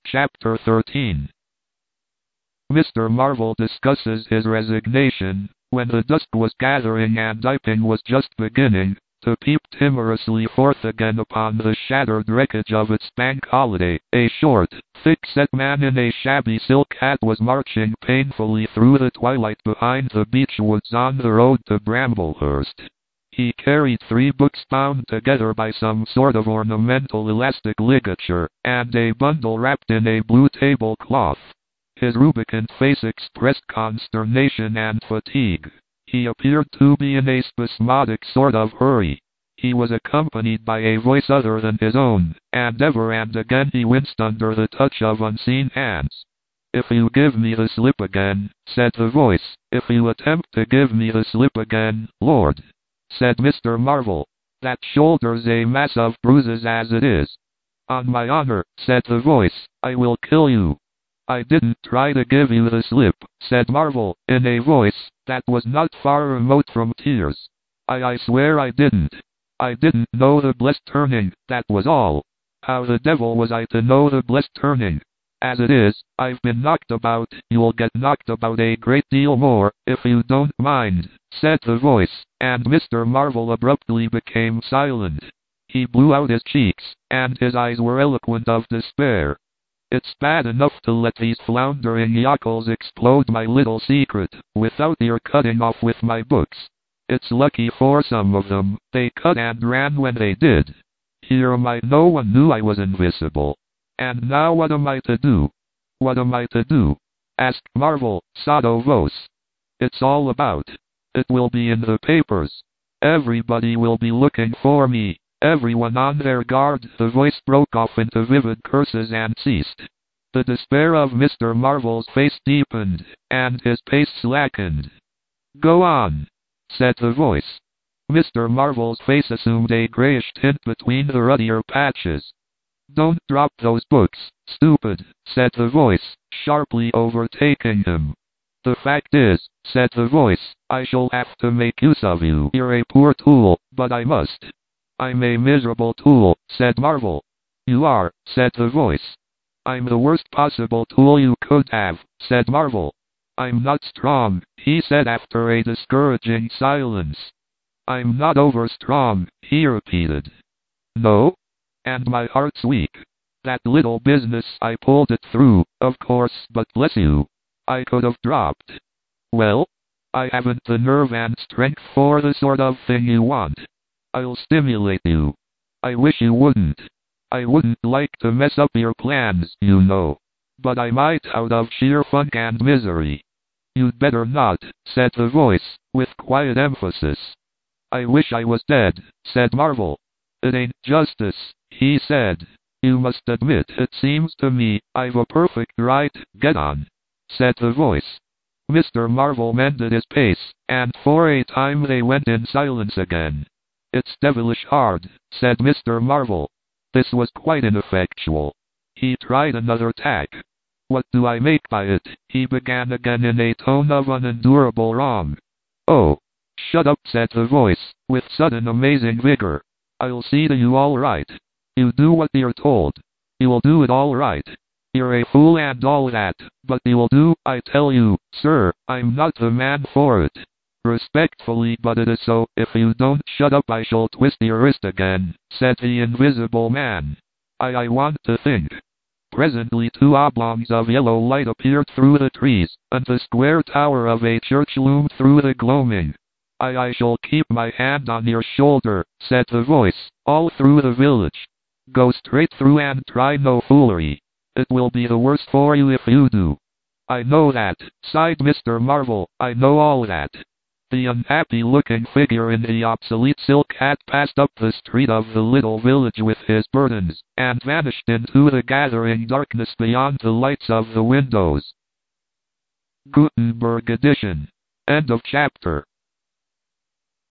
Chapter 13. Mr. Marvel discusses his resignation. When the dusk was gathering and Iping was just beginning to peep timorously forth again upon the shattered wreckage of its bank holiday, a short, thick-set man in a shabby silk hat was marching painfully through the twilight behind the beech woods on the road to Bramblehurst. He carried 3 books bound together by some sort of ornamental elastic ligature, and a bundle wrapped in a blue tablecloth. His rubicund face expressed consternation and fatigue. He appeared to be in a spasmodic sort of hurry. He was accompanied by a voice other than his own, and ever and again he winced under the touch of unseen hands. "If you give me the slip again," said the voice, "if you attempt to give me the slip again, Lord," said Mr. Marvel, "that shoulder's a mass of bruises as it is." "On my honor," said the voice, "I will kill you." "I didn't try to give you the slip," said Marvel, in a voice that was not far remote from tears. I swear I didn't. I didn't know the blessed turning, that was all. How the devil was I to know the blessed turning? As it is, I've been knocked about. You'll get knocked about a great deal more, if you don't mind," said the voice, and Mr. Marvel abruptly became silent. He blew out his cheeks, and his eyes were eloquent of despair. "It's bad enough to let these floundering yokels explode my little secret, without your cutting off with my books. It's lucky for some of them, they cut and ran when they did. Here am I, no one knew I was invisible. And now what am I to do?" "What am I to do?" asked Marvel, sotto voce. "It's all about. It will be in the papers. Everybody will be looking for me. Everyone on their guard." The voice broke off into vivid curses and ceased. The despair of Mr. Marvel's face deepened, and his pace slackened. "Go on," said the voice. Mr. Marvel's face assumed a grayish tint between the ruddier patches. "Don't drop those books, stupid," said the voice, sharply overtaking him. "The fact is," said the voice, "I shall have to make use of you. You're a poor tool, but I must." "I'm a miserable tool," said Marvel. "You are," said the voice. "I'm the worst possible tool you could have," said Marvel. "I'm not strong," he said after a discouraging silence. "I'm not over strong," he repeated. "No? And my heart's weak. That little business, I pulled it through, of course, but bless you, I could have dropped. Well, I haven't the nerve and strength for the sort of thing you want. I'll stimulate you. I wish you wouldn't. I wouldn't like to mess up your plans, you know. But I might out of sheer funk and misery." "You'd better not," said the voice, with quiet emphasis. "I wish I was dead," said Marvel. "It ain't justice," he said. "You must admit, it seems to me, I've a perfect right." "Get on," said the voice. Mr. Marvel mended his pace, and for a time they went in silence again. "It's devilish hard," said Mr. Marvel. This was quite ineffectual. He tried another tack. "What do I make by it?" he began again in a tone of unendurable wrong. "Oh, shut up," said the voice, with sudden amazing vigor. "I'll see to you all right. You do what you're told. You'll do it all right. You're a fool and all that, but you'll do, I tell you, sir, I'm not the man for it. Respectfully, but it is so. If you don't shut up I shall twist your wrist again," said the invisible man. I want to think." Presently 2 oblongs of yellow light appeared through the trees, and the square tower of a church loomed through the gloaming. I shall keep my hand on your shoulder," said the voice, "all through the village. Go straight through and try no foolery. It will be the worse for you if you do." "I know that," sighed Mr. Marvel, "I know all that." The unhappy-looking figure in the obsolete silk hat passed up the street of the little village with his burdens, and vanished into the gathering darkness beyond the lights of the windows. Gutenberg edition. End of chapter.